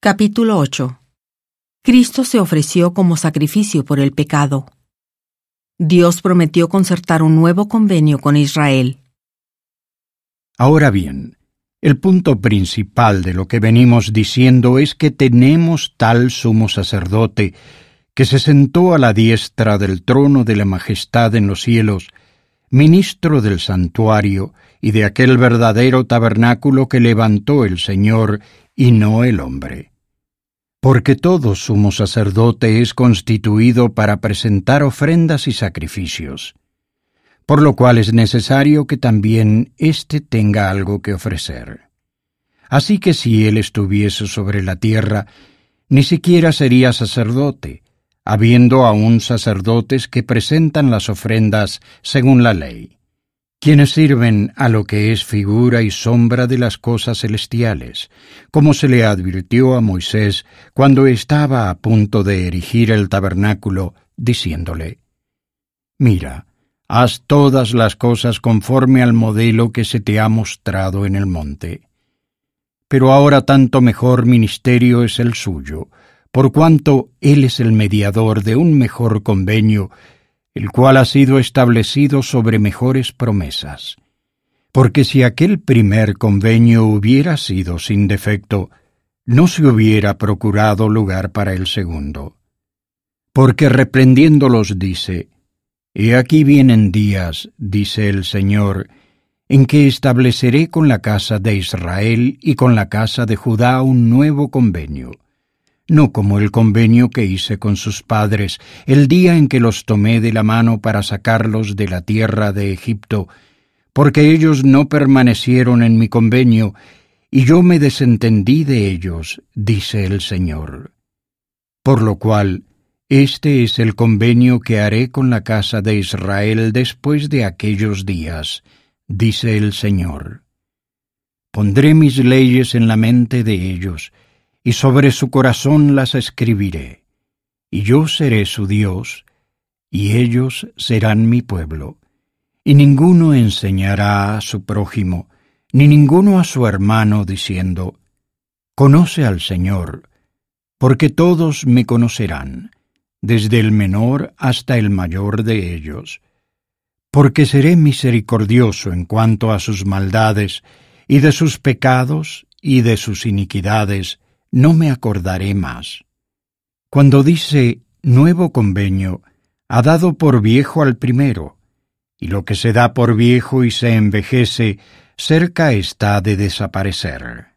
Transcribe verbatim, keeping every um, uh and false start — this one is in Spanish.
Capítulo ocho. Cristo se ofreció como sacrificio por el pecado. Dios prometió concertar un nuevo convenio con Israel. Ahora bien, el punto principal de lo que venimos diciendo es que tenemos tal sumo sacerdote que se sentó a la diestra del trono de la majestad en los cielos, ministro del santuario y de aquel verdadero tabernáculo que levantó el Señor y no el hombre. Porque todo sumo sacerdote es constituido para presentar ofrendas y sacrificios, por lo cual es necesario que también éste tenga algo que ofrecer. Así que si él estuviese sobre la tierra, ni siquiera sería sacerdote, habiendo aún sacerdotes que presentan las ofrendas según la ley, quienes sirven a lo que es figura y sombra de las cosas celestiales, como se le advirtió a Moisés cuando estaba a punto de erigir el tabernáculo, diciéndole: «Mira, haz todas las cosas conforme al modelo que se te ha mostrado en el monte». Pero ahora tanto mejor ministerio es el suyo, por cuanto él es el mediador de un mejor convenio, el cual ha sido establecido sobre mejores promesas. Porque si aquel primer convenio hubiera sido sin defecto, no se hubiera procurado lugar para el segundo. Porque reprendiéndolos dice: «He aquí vienen días, dice el Señor, en que estableceré con la casa de Israel y con la casa de Judá un nuevo convenio, no como el convenio que hice con sus padres el día en que los tomé de la mano para sacarlos de la tierra de Egipto, porque ellos no permanecieron en mi convenio, y yo me desentendí de ellos, dice el Señor. Por lo cual, este es el convenio que haré con la casa de Israel después de aquellos días, dice el Señor. Pondré mis leyes en la mente de ellos, y sobre su corazón las escribiré, y yo seré su Dios, y ellos serán mi pueblo. Y ninguno enseñará a su prójimo, ni ninguno a su hermano, diciendo: «Conoce al Señor», porque todos me conocerán, desde el menor hasta el mayor de ellos. Porque seré misericordioso en cuanto a sus maldades, y de sus pecados y de sus iniquidades no me acordaré más. Cuando dice nuevo convenio, ha dado por viejo al primero, y lo que se da por viejo y se envejece, cerca está de desaparecer.